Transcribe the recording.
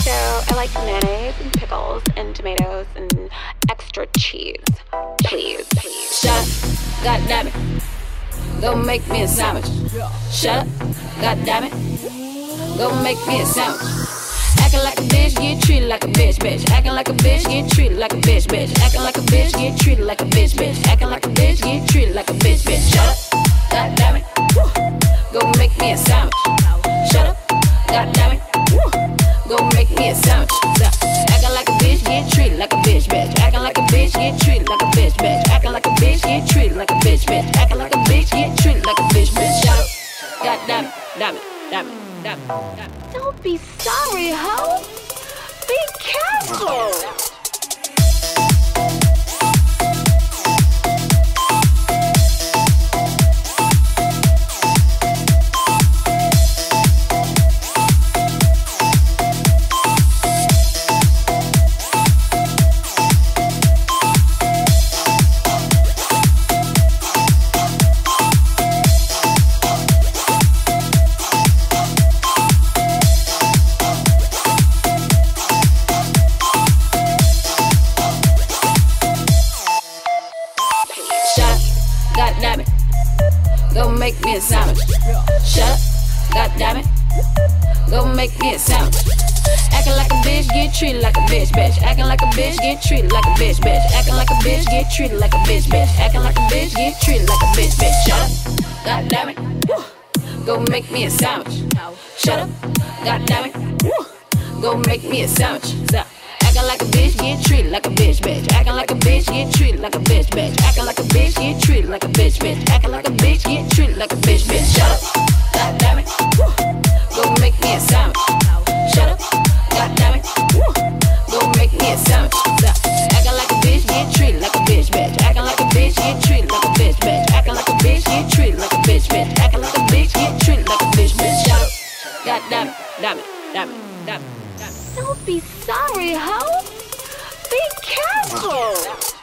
So I like mayonnaise and pickles and tomatoes and extra cheese. Please. Shut up, goddammit. Go make me a sandwich. Shut up, goddammit. Go make me a sandwich. Acting like a bitch, get treated like a bitch. Acting like a bitch, get treated like a bitch. Acting like a bitch, get treated like a bitch. Acting like a bitch, get treated like a bitch. Shut up, goddammit. Go make me a sandwich. Shut up, goddammit. Go make me a sandwich. Acting like a bitch, get treated like a bitch. Acting like a bitch, get treated like a bitch. Acting like a bitch, get treated like a bitch. Acting like a bitch, get treated like a bitch. Shut up, goddammit, damn it. Don't be sorry, ho. Be careful. Goddammit, go make me a sandwich. Shut up, goddammit, go make me a sandwich. Acting like a bitch, get treated like a bitch. Acting like a bitch, get treated like a bitch. Acting like a bitch, get treated like a bitch. Acting like a bitch, get treated like a bitch. Shut up, goddammit, go make me a sandwich. Shut up, goddammit, go make me a sandwich. Acting like a bitch, get treated like a bitch. Acting like a bitch, get treated like a bitch. Acting like a bitch, get treated like a bitch. Acting like a bitch, get treated like a bitch. Shut up, goddammit, go make me a sandwich. Shut up, goddammit, go make me a sandwich. Acting like a bitch, get treated like a bitch. Acting like a bitch, get treated like a bitch. Acting like a bitch, get treated like a bitch. Acting like a bitch, get treated like a bitch. Shut up, goddammit, damn it. Don't be sorry, ho. Be careful.